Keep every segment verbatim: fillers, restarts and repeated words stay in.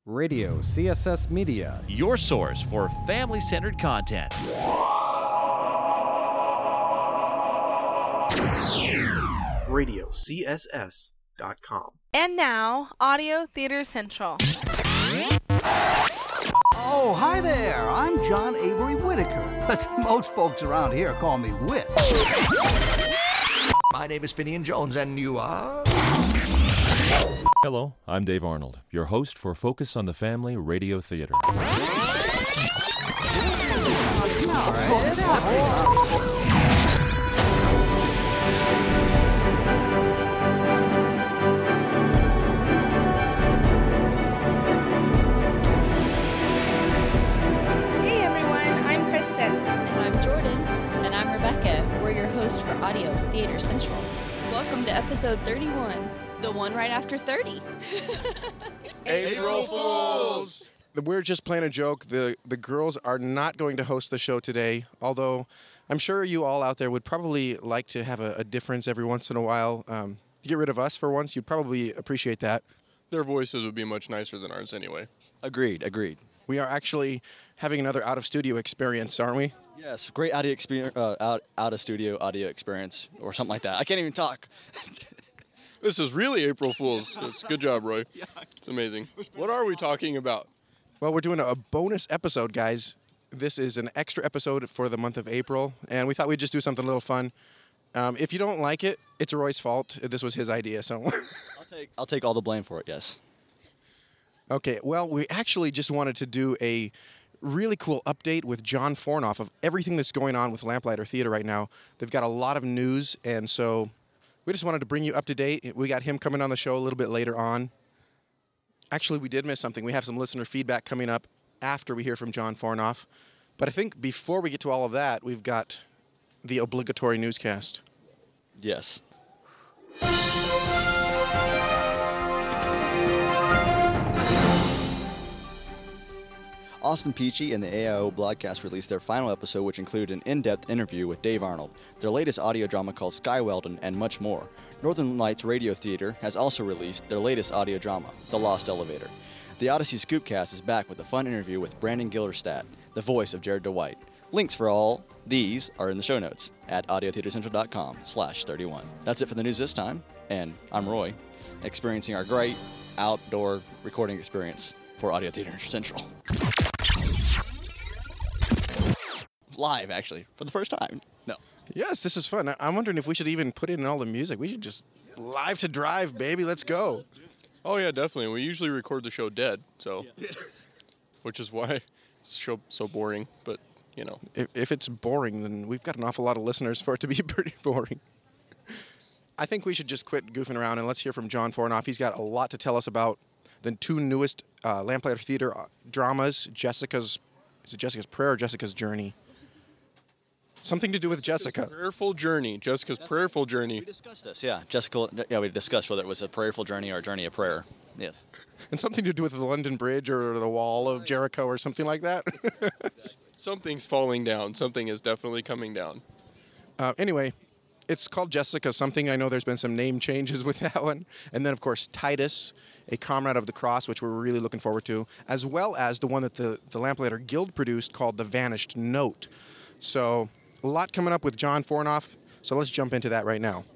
Radio C S S Media, your source for family-centered content. radio c s s dot com. And now, Audio Theater Central. Oh, hi there. I'm John Avery Whitaker, but most folks around here call me Whit. My name is Finian Jones, and you are? Hello, I'm Dave Arnold, your host for Focus on the Family Radio Theater. Hey everyone, I'm Kristen. And I'm Jordan. And I'm Rebecca. We're your hosts for Audio Theater Central. Welcome to episode thirty-one, the one right after thirty. April Fools! We're just playing a joke. The the girls are not going to host the show today, although I'm sure you all out there would probably like to have a, a difference every once in a while. Um, to get rid of us for once, you'd probably appreciate that. Their voices would be much nicer than ours anyway. Agreed, agreed. We are actually having another out-of-studio experience, aren't we? Yes, great audio experience, uh, out out of studio audio experience, or something like that. I can't even talk. This is really April Fool's. It's, good job, Roy. It's amazing. What are we talking about? Well, we're doing a bonus episode, guys. This is an extra episode for the month of April, and we thought we'd just do something a little fun. Um, if you don't like it, it's Roy's fault. This was his idea, so. I'll take I'll take all the blame for it. Yes. Okay, well, we actually just wanted to do a really cool update with John Fornoff of everything that's going on with Lamplighter Theater right now. They've got a lot of news, and so we just wanted to bring you up to date. We got him coming on the show a little bit later on. Actually, we did miss something. We have some listener feedback coming up after we hear from John Fornoff. But I think before we get to all of that, we've got the obligatory newscast. Yes. Austin Peachy and the A I O Blogcast released their final episode, which included an in-depth interview with Dave Arnold, their latest audio drama called Sky Weldon, and much more. Northern Lights Radio Theater has also released their latest audio drama, The Lost Elevator. The Odyssey Scoopcast is back with a fun interview with Brandon Gillerstadt, the voice of Jared DeWhite. Links for all these are in the show notes at audiotheatercentral.com slash 31. That's it for the news this time, and I'm Roy, experiencing our great outdoor recording experience for Audio Theater Central. Live, actually, for the first time. No. Yes, this is fun. I- I'm wondering if we should even put in all the music. We should just live to drive, baby. Let's go. Oh, yeah, definitely. We usually record the show dead, so, which is why it's so, so boring, but, you know. If, if it's boring, then we've got an awful lot of listeners for it to be pretty boring. I think we should just quit goofing around and let's hear from John Fornoff. He's got a lot to tell us about the two newest uh, Lamplighter Theater uh, dramas, Jessica's, is it Jessica's Prayer or Jessica's Journey? Something to do with Jessica. Prayerful Journey. Jessica's Prayerful Journey. We discussed this, yeah. Jessica, yeah, we discussed whether it was a prayerful journey or a journey of prayer. Yes. And something to do with the London Bridge or the Wall of Jericho or something like that. Something's falling down. Something is definitely coming down. Uh, anyway, it's called Jessica something. I know there's been some name changes with that one. And then, of course, Titus, a comrade of the cross, which we're really looking forward to, as well as the one that the, the Lamplighter Guild produced called The Vanished Note. So a lot coming up with John Fornoff, so let's jump into that right now.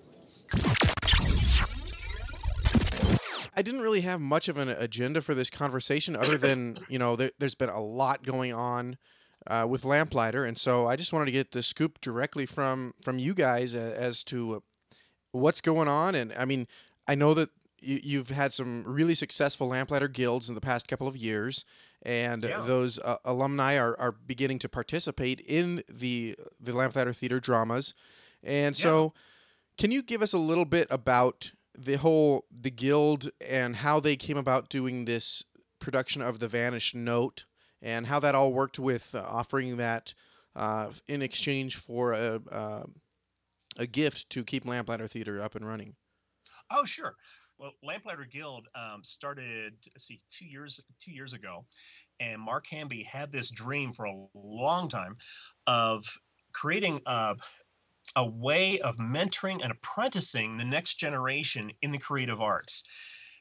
I didn't really have much of an agenda for this conversation other than, you know, there, there's been a lot going on uh, with Lamplighter, and so I just wanted to get the scoop directly from, from you guys uh, as to what's going on. And, I mean, I know that you, you've had some really successful Lamplighter guilds in the past couple of years, and yeah. those uh, alumni are, are beginning to participate in the the Lamplighter Theater dramas. And so yeah. Can you give us a little bit about the whole, the guild and how they came about doing this production of The Vanished Note and how that all worked with uh, offering that uh, in exchange for a, uh, a gift to keep Lamplighter Theater up and running? Oh, sure. Well, Lamplighter Guild um, started, let's see, two years two years ago, and Mark Hamby had this dream for a long time of creating a, a way of mentoring and apprenticing the next generation in the creative arts.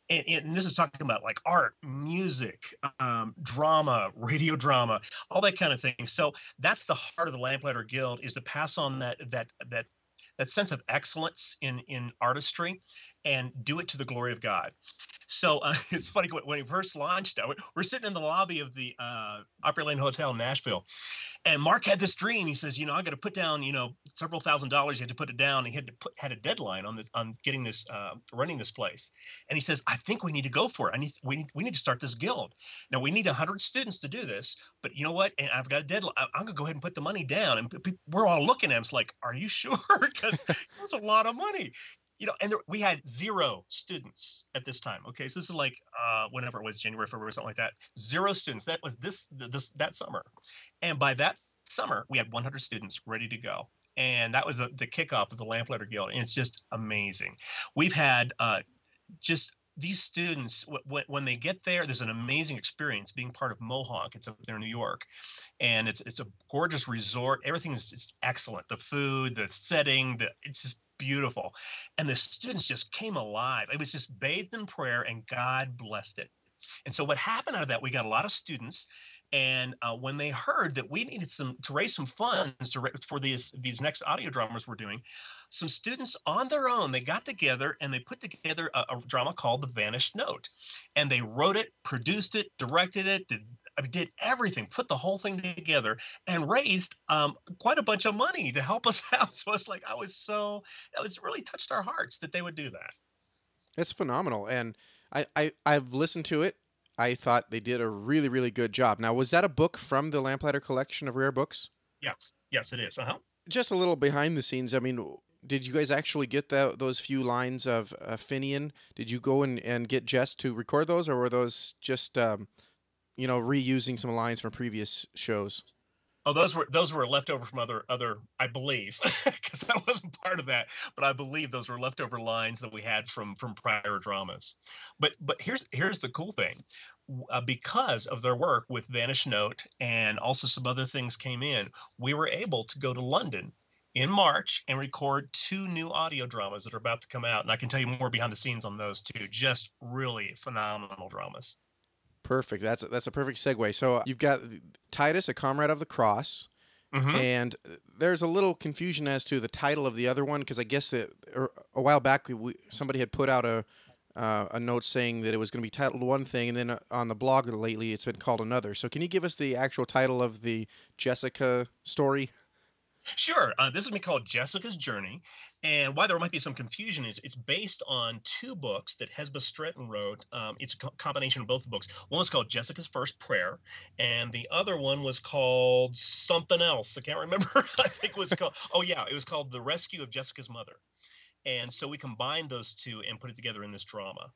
and, and this is talking about like art, music, um, drama, radio drama, all that kind of thing. So that's the heart of the Lamplighter Guild, is to pass on that that that that sense of excellence in in artistry and do it to the glory of God. So uh, it's funny, when when we first launched, uh, we're sitting in the lobby of the uh, Opry Lane Hotel in Nashville, and Mark had this dream. He says, you know, I got to put down, you know, several thousand dollars. He had to put it down. He had to put had a deadline on this, on getting this, uh, running this place. And he says, I think we need to go for it. I need we need, we need to start this guild. Now we need a hundred students to do this. But you know what? And I've got a deadline. I, I'm gonna go ahead and put the money down. And pe- we're all looking at him. It's like, are you sure? Because it's a lot of money. You know, and there, we had zero students at this time. Okay, so this is like uh, whenever it was, January, February, something like that. Zero students. That was this this that summer, and by that summer, we had one hundred students ready to go, and that was the, the kickoff of the Lamplighter Guild. And it's just amazing. We've had uh, just these students w- when they get there. There's an amazing experience being part of Mohawk. It's up there in New York, and it's it's a gorgeous resort. Everything is it's excellent. The food, the setting, the it's just beautiful. And the students just came alive. It was just bathed in prayer, and God blessed it. And so what happened out of that, we got a lot of students. And uh, when they heard that we needed some to raise some funds to for these these next audio dramas we're doing, some students on their own, they got together and they put together a, a drama called The Vanished Note. And they wrote it, produced it, directed it, did, I mean, did everything, put the whole thing together, and raised um, quite a bunch of money to help us out. So it's like, I was so, that was really touched our hearts that they would do that. It's phenomenal. And I, I, I've listened to it. I thought they did a really, really good job. Now, was that a book from the Lamplighter collection of rare books? Yes. Yes, it is. Uh-huh. Just a little behind the scenes. I mean, did you guys actually get the, those few lines of uh, Finian? Did you go and, and get Jess to record those, or were those just, um, you know, reusing some lines from previous shows? Oh, those were those were leftover from other other I believe, because I wasn't part of that, but I believe those were leftover lines that we had from from prior dramas. But but here's here's the cool thing, uh, because of their work with Vanished Note and also some other things came in, we were able to go to London in March and record two new audio dramas that are about to come out, and I can tell you more behind the scenes on those too. Just really phenomenal dramas. Perfect. That's a, that's a perfect segue. So you've got Titus, a comrade of the cross, mm-hmm. and there's a little confusion as to the title of the other one, because I guess that a while back we, somebody had put out a uh, a note saying that it was going to be titled one thing, and then on the blog lately it's been called another. So can you give us the actual title of the Jessica story? Sure. Uh, this is going to be called Jessica's Journey. And why there might be some confusion is it's based on two books that Hesba Stretton wrote. Um, it's a co- combination of both books. One was called Jessica's First Prayer, and the other one was called something else. I can't remember. I think it was called, oh yeah, it was called The Rescue of Jessica's Mother. And so we combined those two and put it together in this drama.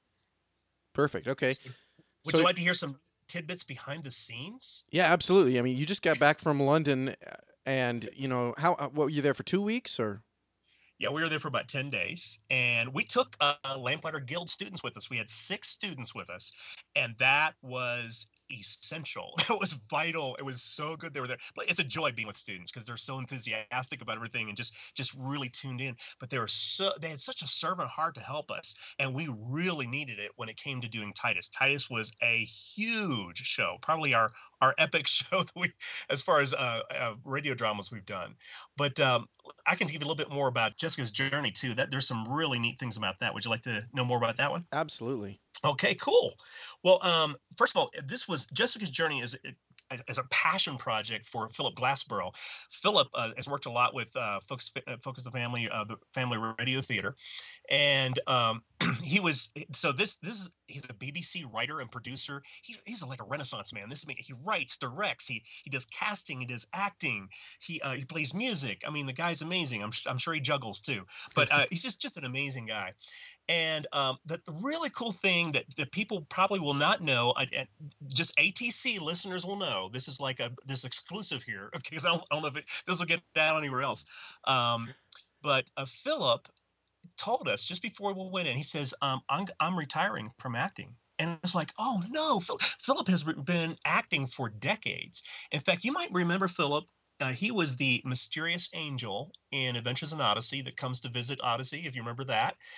Perfect. Okay. Would so, you like to hear some tidbits behind the scenes? Yeah, absolutely. I mean, you just got back from London, and you know how what were you there for two weeks or? Yeah, we were there for about ten days, and we took uh, Lamplighter Guild students with us. We had six students with us, and that was essential. It was vital. It was so good they were there. But it's a joy being with students because they're so enthusiastic about everything and just just really tuned in. But they were so they had such a servant heart to help us, and we really needed it when it came to doing Titus. Titus was a huge show, probably our our epic show that we, as far as uh, uh, radio dramas we've done. But um, I can give you a little bit more about Jessica's Journey too. That there's some really neat things about that. Would you like to know more about that one? Absolutely. Okay, cool. Well, um, first of all, this was Jessica's Journey is as a passion project for Philip Glassborough. Philip uh, has worked a lot with uh, Focus, uh, Focus the Family, uh, the Family Radio Theater, and um, he was so this this is he's a B B C writer and producer. He, he's like a Renaissance man. This I mean, he writes, directs, he he does casting, he does acting, he uh, he plays music. I mean, the guy's amazing. I'm I'm sure he juggles too, but uh, he's just just an amazing guy. And um, the, the really cool thing that, that people probably will not know, I, I, just A T C listeners will know, this is like a this exclusive here, okay, because I don't, I don't know if it, this will get out anywhere else. Um, but uh, Philip told us just before we went in, he says, um, I'm, I'm retiring from acting. And it's like, oh no, Phil, Philip has been acting for decades. In fact, you might remember Philip. Uh, he was the mysterious angel in Adventures in Odyssey that comes to visit Odyssey, if you remember that.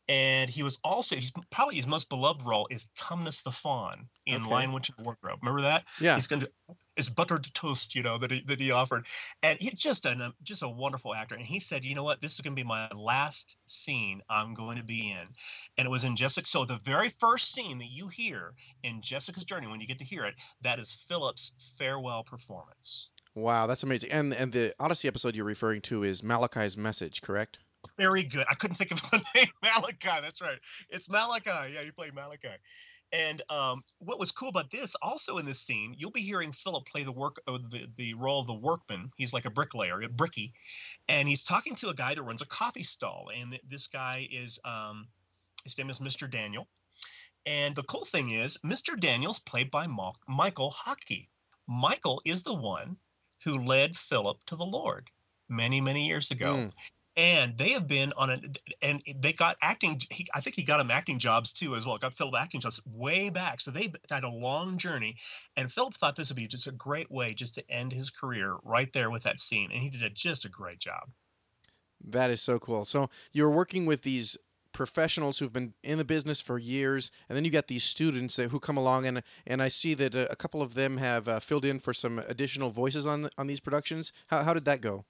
And he was also, he's probably his most beloved role is Tumnus the Fawn in Okay. Lion, Witch, and Wardrobe. Remember that? Yeah. He's going to, it's buttered toast, you know, that he, that he offered. And he's just a, just a wonderful actor. And he said, you know what, this is going to be my last scene I'm going to be in. And it was in Jessica. So the very first scene that you hear in Jessica's Journey, when you get to hear it, that is Philip's farewell performance. Wow, that's amazing. And and the Odyssey episode you're referring to is Malachi's message, correct? Very good. I couldn't think of the name. Malachi. That's right. It's Malachi. Yeah, you play Malachi. And um, what was cool about this, also in this scene, you'll be hearing Philip play the work of the, the role of the workman. He's like a bricklayer, a bricky, and he's talking to a guy that runs a coffee stall. And th- this guy is, um, his name is Mister Daniel. And the cool thing is, Mister Daniel's played by Ma- Michael Hockey. Michael is the one who led Philip to the Lord many, many years ago. Mm. And they have been on a, and they got acting. He, I think he got him acting jobs too, as well. Got Philip acting jobs way back. So they had a long journey. And Philip thought this would be just a great way just to end his career right there with that scene. And he did a, just a great job. That is so cool. So you're working with these professionals who've been in the business for years, and then you got these students that, who come along, and and I see that a, a couple of them have uh, filled in for some additional voices on on these productions. How how did that go?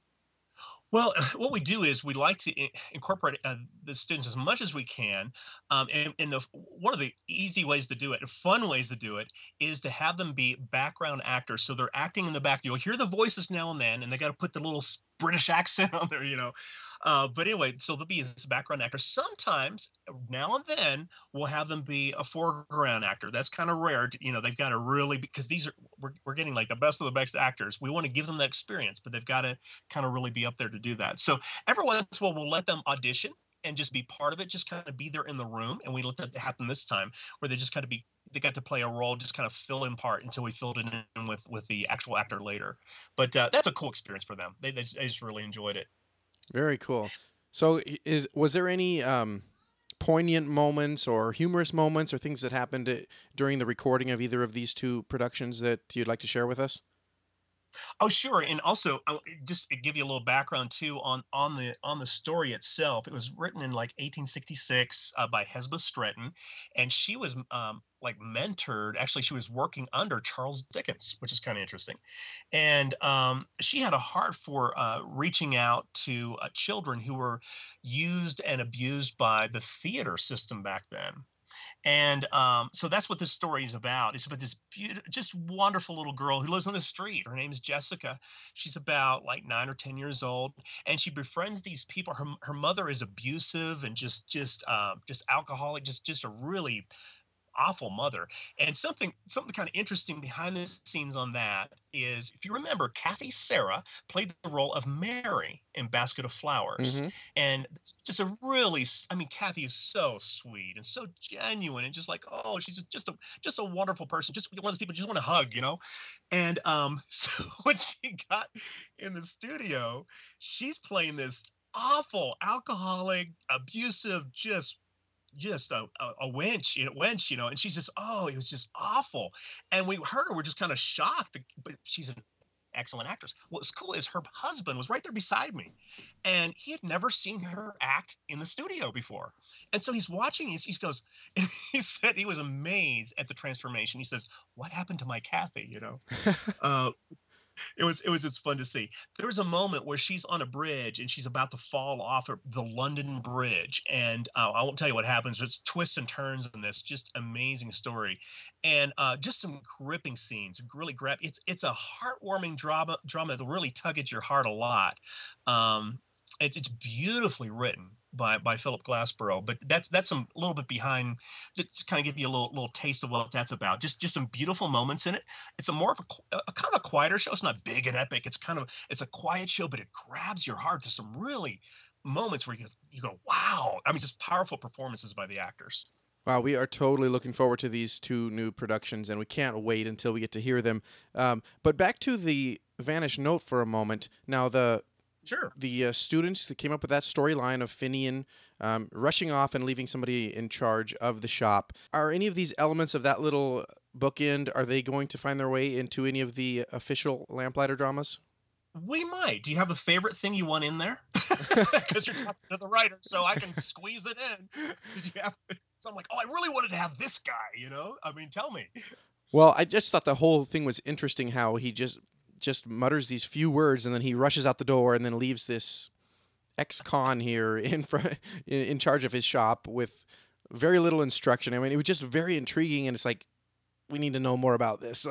Well, what we do is we like to in- incorporate uh, the students as much as we can. Um, and and the, one of the easy ways to do it, fun ways to do it, is to have them be background actors. So they're acting in the back. You'll hear the voices now and then, and they got to put the little British accent on there, you know. Uh, but anyway, so they'll be a background actor. Sometimes, now and then, we'll have them be a foreground actor. That's kind of rare. You know, they've got to really, because these are, we're, we're getting like the best of the best actors. We want to give them that experience, but they've got to kind of really be up there to do that. So every once in a while, we'll let them audition and just be part of it, just kind of be there in the room. And we let that happen this time, where they just kind of be, they got to play a role, just kind of fill in part until we filled it in with, with the actual actor later. But uh, that's a cool experience for them. They, they, just, they just really enjoyed it. Very cool. So, is was there any um, poignant moments or humorous moments or things that happened uh, during the recording of either of these two productions that you'd like to share with us? Oh, sure. And also, uh, just to give you a little background too on on the on the story itself. It was written in like eighteen sixty-six uh, by Hesba Stretton, and she was um, like mentored. Actually, she was working under Charles Dickens, which is kind of interesting. And um, she had a heart for uh, reaching out to uh, children who were used and abused by the theater system back then. And um, so that's what this story is about. It's about this beautiful, just wonderful little girl who lives on the street. Her name is Jessica. She's about like nine or ten years old, and she befriends these people. Her her mother is abusive and just just um, just alcoholic, just just a really awful mother. And something something kind of interesting behind the scenes on that is, if you remember, Kathy Sarah played the role of Mary in Basket of Flowers. Mhm. And it's just a really, I mean, Kathy is so sweet and so genuine and just like, oh, she's just a just a wonderful person. Just one of those people you just want to hug, you know? And um, so when she got in the studio, she's playing this awful, alcoholic, abusive, just just a, a, a wench, you know, wench, you know, and she's just, oh, it was just awful. And we heard her, we're just kind of shocked, but she's an excellent actress. What's cool is her husband was right there beside me, and he had never seen her act in the studio before. And so he's watching, he, he goes, and he said he was amazed at the transformation. He says, what happened to my Kathy, you know? uh, It was it was just fun to see. There was a moment where she's on a bridge and she's about to fall off of the London Bridge, and uh, I won't tell you what happens. There's twists and turns in this, just amazing story, and uh, just some gripping scenes. Really grab. It's it's a heartwarming drama drama that will really tug at your heart a lot. Um, it, it's beautifully written by by Philip Glassboro, but that's that's some a little bit behind, to kind of give you a little little taste of what that's about. Just just some beautiful moments in it. It's a more of a, a kind of a quieter show. It's not big and epic. It's kind of it's a quiet show, but it grabs your heart. There's some really moments where you you go, wow. I mean, just powerful performances by the actors. Wow, we are totally looking forward to these two new productions, and we can't wait until we get to hear them. Um, but back to the Vanished Note for a moment. Now, the Sure. The uh, students that came up with that storyline of Finian um, rushing off and leaving somebody in charge of the shop. Are any of these elements of that little bookend, are they going to find their way into any of the official Lamplighter dramas? We might. Do you have a favorite thing you want in there? because you're talking to the writer, so I can squeeze it in. Did you have? So I'm like, oh, I really wanted to have this guy. You know, I mean, tell me. Well, I just thought the whole thing was interesting. How he just just mutters these few words, and then he rushes out the door, and then leaves this ex-con here in front, in, in charge of his shop with very little instruction. I mean, it was just very intriguing, and it's like, we need to know more about this.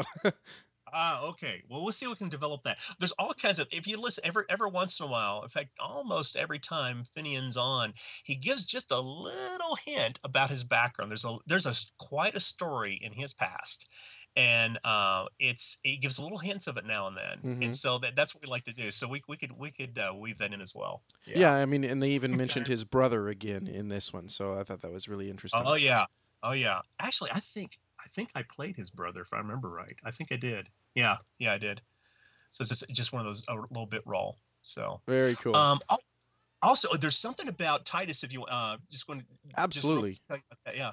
Ah, okay. Well, we'll see if we can develop that. There's all kinds of, if you listen every every once in a while, in fact, almost every time Finian's on, he gives just a little hint about his background. There's a there's a s- quite a story in his past, and uh, it's he gives little hints of it now and then, Mhm. and so that that's what we like to do. So we we could we could uh, weave that in as well. Yeah. I mean, and they even mentioned his brother again in this one, so I thought that was really interesting. Oh yeah. Oh yeah. Actually, I think I think I played his brother if I remember right. I think I did. Yeah. Yeah, I did. So it's just, just one of those a little bit raw. So Very cool. um al- also there's something about Titus if you uh just want to Absolutely. Just real quick, uh, yeah.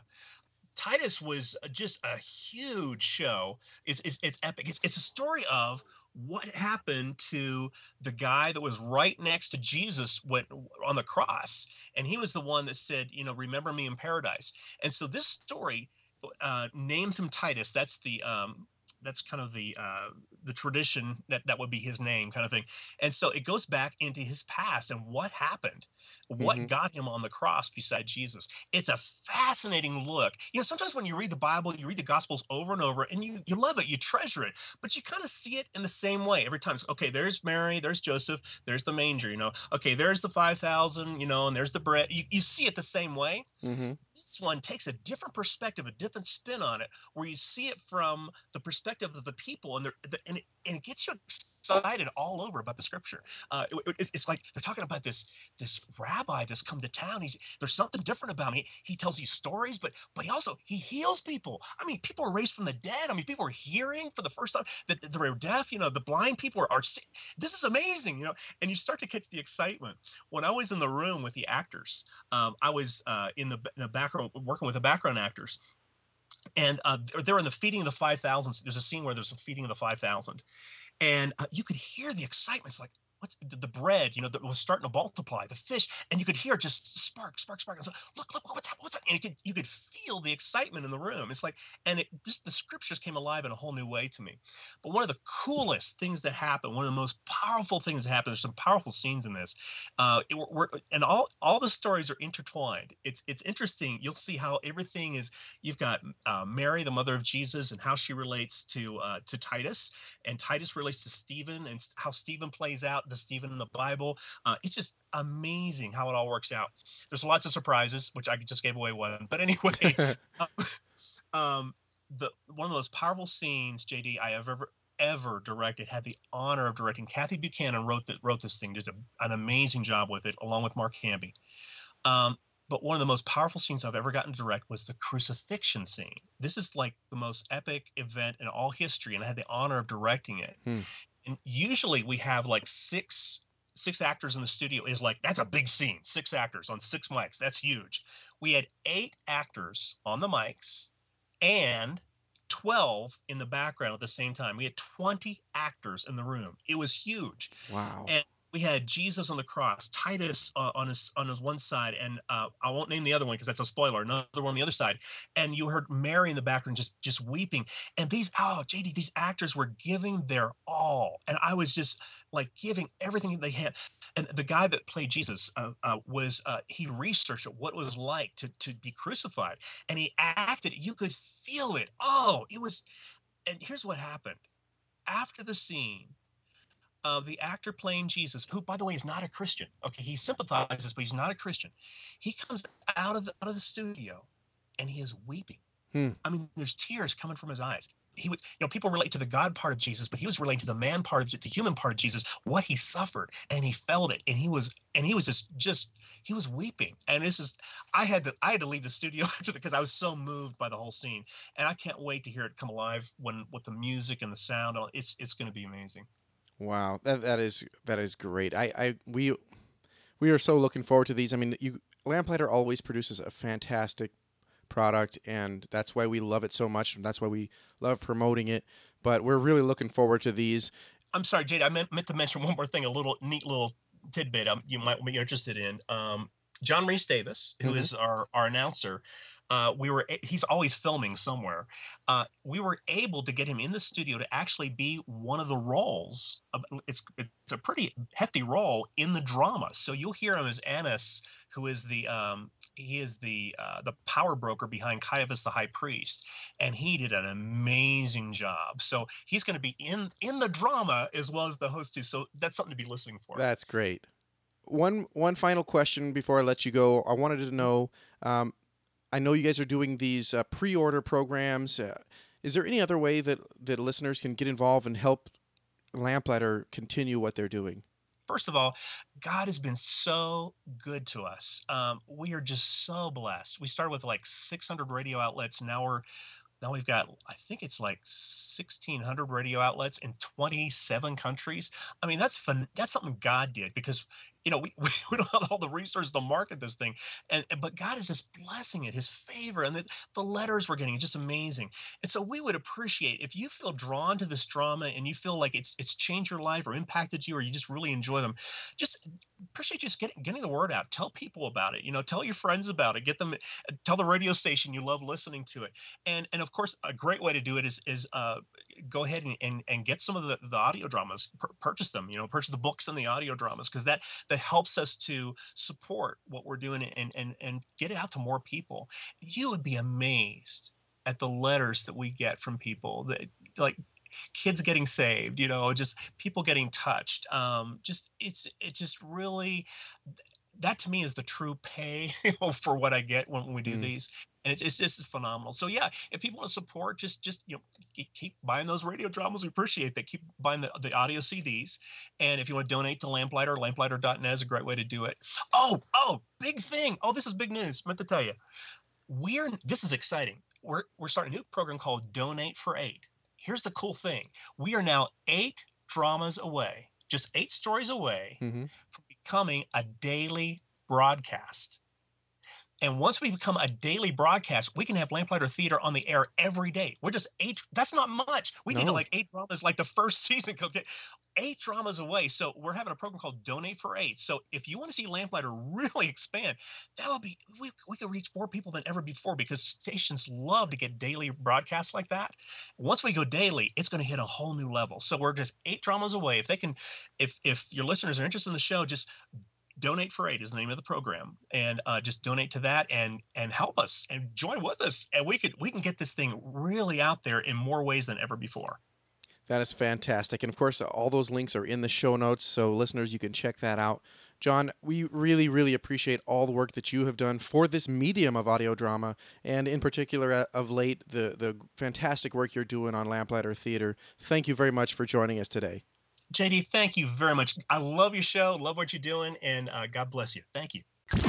Titus was uh, just a huge show. It's it's, it's epic. It's it's a story of what happened to the guy that was right next to Jesus when on the cross, and he was the one that said, you know, remember me in paradise. And so this story uh, names him Titus. That's the um, that's kind of the uh, the tradition that that would be his name, kind of thing. And so it goes back into his past and what happened, what Mhm. got him on the cross beside Jesus. It's a fascinating look. You know, sometimes when you read the Bible, you read the Gospels over and over, and you you love it, you treasure it, but you kind of see it in the same way every time. It's, okay, there's Mary, there's Joseph, there's the manger. You know, okay, there's the five thousand. You know, and there's the bread. You you see it the same way. Mm-hmm. This one takes a different perspective, a different spin on it, where you see it from the perspective of the people, and, they're- the, and, it, and it gets you excited all over about the scripture. Uh, it- it- it's, it's like they're talking about this this rabbi that's come to town. He's there's something different about him. He, he tells these stories, but but he also he heals people. I mean, people are raised from the dead. I mean, people are hearing for the first time that that they're deaf. You know, the blind people are. are see- this is amazing. You know, and you start to catch the excitement. When I was in the room with the actors, um, I was uh, in the, in the background working with the background actors, and uh, they're, they're in the feeding of the five thousand. There's a scene where there's a feeding of the five thousand, and uh, you could hear the excitement. It's like, what's the, the bread, you know, that was starting to multiply, the fish, and you could hear just spark, spark, spark. And so, look, look, what's happening? What's happening? And you could you could feel the excitement in the room. It's like, and it just the scriptures came alive in a whole new way to me. But one of the coolest things that happened, one of the most powerful things that happened, there's some powerful scenes in this. Uh, it, we're, and all all the stories are intertwined. It's it's interesting. You'll see how everything is. You've got uh, Mary, the mother of Jesus, and how she relates to uh, to Titus, and Titus relates to Stephen, and how Stephen plays out the Stephen in the Bible. Uh, it's just amazing how it all works out. There's lots of surprises, which I just gave away one. But anyway, uh, um, the one of the most powerful scenes, J D, I have ever ever directed. Had the honor of directing. Kathy Buchanan wrote that wrote this thing. Did a, an amazing job with it, along with Mark Hamby. Um, but one of the most powerful scenes I've ever gotten to direct was the crucifixion scene. This is like the most epic event in all history, and I had the honor of directing it. Hmm. And usually we have like six six actors in the studio. Is like, that's a big scene. Six actors on six mics. That's huge. We had eight actors on the mics and twelve in the background at the same time. We had twenty actors in the room. It was huge. Wow. And we had Jesus on the cross, Titus uh, on his on his one side, and uh, I won't name the other one because that's a spoiler. Another one on the other side, and you heard Mary in the background just just weeping. And these oh J D, these actors were giving their all, and I was just like giving everything they had. And the guy that played Jesus uh, uh, was uh, he researched what it was like to to be crucified, and he acted. You could feel it. Oh, it was. And here's what happened after the scene. Uh, the actor playing Jesus, who, by the way, is not a Christian. Okay, he sympathizes, but he's not a Christian. He comes out of the, out of the studio, and he is weeping. Hmm. I mean, there's tears coming from his eyes. He was, you know, people relate to the God part of Jesus, but he was relating to the man part of the human part of Jesus, what he suffered, and he felt it, and he was, and he was just, just, he was weeping. And this is, I had to, I had to leave the studio after because I was so moved by the whole scene, and I can't wait to hear it come alive when with the music and the sound. It's, it's going to be amazing. Wow, that that is that is great. I, I we we are so looking forward to these. I mean, you Lamplighter always produces a fantastic product, and that's why we love it so much, and that's why we love promoting it. But we're really looking forward to these. I'm sorry, Jade. I meant, meant to mention one more thing. A little neat little tidbit um, you might be interested in. Um, John Rhys Davis, who Mhm. is our our announcer, uh, we were a- he's always filming somewhere. Uh, we were able to get him in the studio to actually be one of the roles. Of, it's it's a pretty hefty role in the drama. So you'll hear him as Annas, who is the um, he is the uh, the power broker behind Caiaphas the high priest, and he did an amazing job. So he's going to be in in the drama as well as the host too. So that's something to be listening for. That's great. One one final question before I let you go. I wanted to know. Um, I know you guys are doing these uh, pre-order programs. Uh, is there any other way that that listeners can get involved and help Lamplighter continue what they're doing? First of all, God has been so good to us. Um, we are just so blessed. We started with like six hundred radio outlets. Now we're now we've got, I think it's like sixteen hundred radio outlets in twenty-seven countries. I mean, that's fun. That's something God did because, you know, we, we we don't have all the resources to market this thing. And, and but God is just blessing it, his favor, and the, the letters we're getting are just amazing. And so we would appreciate if you feel drawn to this drama and you feel like it's it's changed your life or impacted you or you just really enjoy them, just appreciate just getting getting the word out. Tell people about it. You know, tell your friends about it. Get them tell the radio station you love listening to it. And and of course, a great way to do it is is uh, go ahead and, and and get some of the, the audio dramas, pur- purchase them. You know, purchase the books and the audio dramas because that that helps us to support what we're doing and and and get it out to more people. You would be amazed at the letters that we get from people that like kids getting saved, you know, just people getting touched. Um, just it's it just really that to me is the true pay for what I get when we do Mm. these. And it's, it's just phenomenal. So yeah, if people want to support, just just you know keep, keep buying those radio dramas. We appreciate that. Keep buying the, the audio C Ds. And if you want to donate to Lamplighter, lamplighter dot net is a great way to do it. Oh, oh, big thing. Oh, this is big news. Meant to tell you. We're this is exciting. We're we're starting a new program called Donate for Eight. Here's the cool thing. We are now eight dramas away, just eight stories away Mm-hmm. from becoming a daily broadcast. And once we become a daily broadcast, we can have Lamplighter Theater on the air every day. We're just eight. That's not much. We can No. get like eight dramas like the first season. Okay, eight dramas away. So we're having a program called Donate for Eight. So if you want to see Lamplighter really expand, that would be, we, we could reach more people than ever before because stations love to get daily broadcasts like that. Once we go daily, it's going to hit a whole new level. So we're just eight dramas away. If they can, if, if your listeners are interested in the show, just Donate for Eight is the name of the program, and uh, just donate to that and and help us and join with us, and we could we can get this thing really out there in more ways than ever before. That is fantastic. And of course, all those links are in the show notes, so listeners, you can check that out. John, we really, really appreciate all the work that you have done for this medium of audio drama, and in particular, uh, of late, the, the fantastic work you're doing on Lamplighter Theater. Thank you very much for joining us today. J D, thank you very much. I love your show, love what you're doing, and uh, God bless you. Thank you.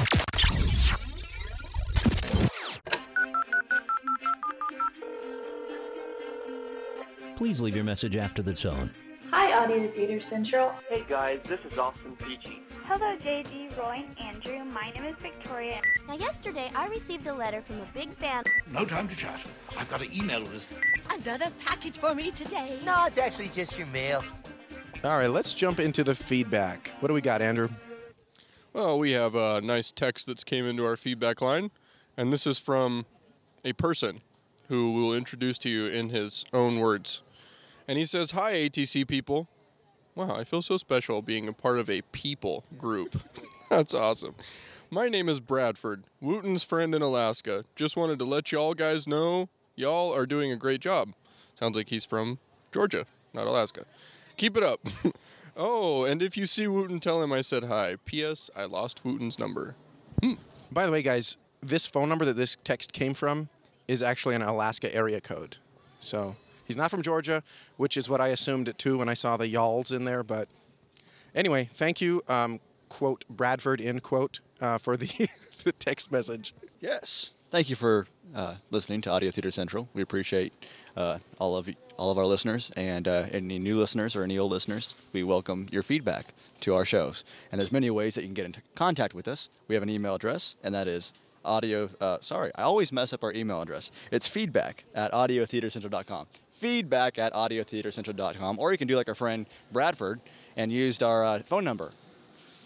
Please leave your message after the tone. Hi, Audio Theater Central. Hey guys, this is Austin Peachy. Hello, J D, Roy, and Andrew. My name is Victoria. Now, yesterday I received a letter from a big fan. No time to chat. I've got to email this. Another package for me today. No, it's actually just your mail. All right, let's jump into the feedback. What do we got, Andrew? Well, we have a nice text that's came into our feedback line, and this is from a person who we'll introduce to you in his own words. And he says, "Hi, A T C people." Wow, I feel so special being a part of a people group. That's awesome. "My name is Bradford, Wooten's friend in Alaska. Just wanted to let y'all guys know y'all are doing a great job." Sounds like he's from Georgia, not Alaska. "Keep it up." "Oh, and if you see Wooten, tell him I said hi. P S. I lost Wooten's number." Hmm. By the way, guys, this phone number that this text came from is actually an Alaska area code. So he's not from Georgia, which is what I assumed it too when I saw the y'alls in there. But anyway, thank you, um, quote, Bradford, end quote, uh, for the, the text message. Yes. Thank you for uh, listening to Audio Theater Central. We appreciate uh, all of you, all of our listeners, and uh, any new listeners or any old listeners. We welcome your feedback to our shows. And there's many ways that you can get in contact with us. We have an email address, and that is audio. Uh, sorry, I always mess up our email address. It's feedback at audio theater central dot com. Feedback at audio theater central dot com. Or you can do like our friend Bradford and use our uh, phone number.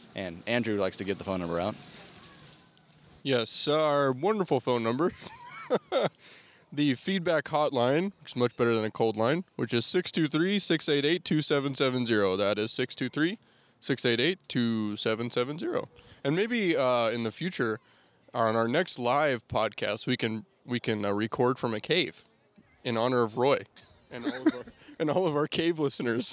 And Andrew likes to get the phone number out. Yes, our wonderful phone number. The feedback hotline, which is much better than a cold line, which is six two three, six eight eight, two seven seven zero. That is six two three, six eight eight, two seven seven zero. And maybe uh, in the future, on our next live podcast, we can we can uh, record from a cave in honor of Roy and all of our, and all of our cave listeners.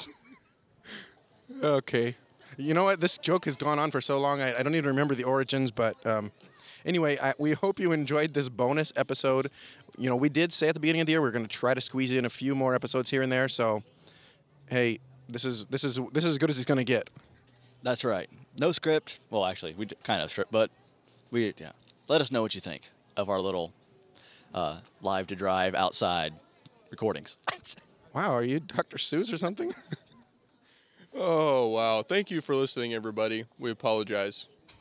Okay. You know what? This joke has gone on for so long, I, I don't even remember the origins, but um, anyway, I, we hope you enjoyed this bonus episode. You know, we did say at the beginning of the year we're going to try to squeeze in a few more episodes here and there, so hey, this is this is this is as good as it's going to get. That's right. No script. Well, actually, we kind of script, but we yeah. Let us know what you think of our little uh, live to drive outside recordings. Wow, are you Doctor Seuss or something? Oh, wow. Thank you for listening, everybody. We apologize.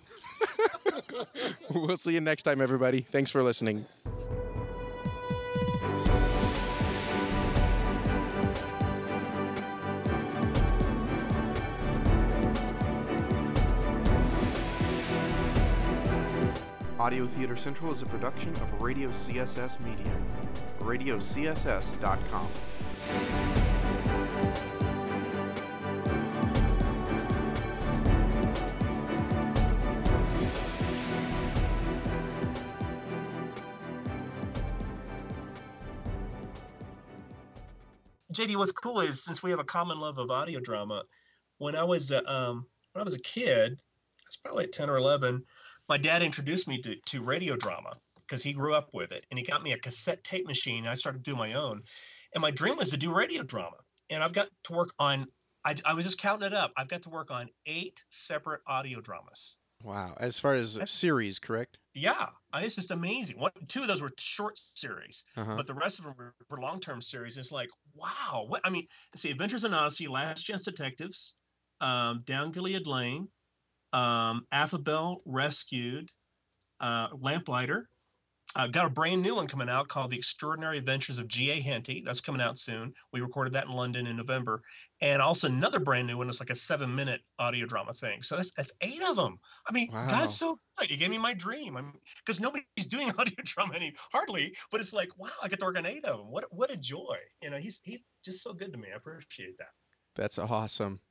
We'll see you next time, everybody. Thanks for listening. Audio Theater Central is a production of Radio C S S Media. radio c s s dot com. J D, what's cool is since we have a common love of audio drama, when I was uh, um, when I was a kid, I was probably at ten or eleven, my dad introduced me to, to radio drama because he grew up with it, and he got me a cassette tape machine. And I started doing my own, and my dream was to do radio drama. And I've got to work on. I, I was just counting it up. I've got to work on eight separate audio dramas. Wow, as far as That's, series, correct? Yeah, it's just amazing. One, two of those were short series, uh-huh. but the rest of them were, were long-term series. It's like, wow. What I mean, let's see, Adventures in Odyssey, Last Chance Detectives, um, Down Gilead Lane, um, Affabel Rescued, uh, Lamplighter. Uh, got a brand new one coming out called The Extraordinary Adventures of G A. Henty. That's coming out soon. We recorded that in London in November. And also another brand new one. It's like a seven-minute audio drama thing. So that's that's eight of them. I mean, wow. God's so good. You gave me my dream. I mean, because nobody's doing audio drama any hardly. But it's like, wow, I get to work on eight of them. What what a joy. You know, he's he's just so good to me. I appreciate that. That's awesome.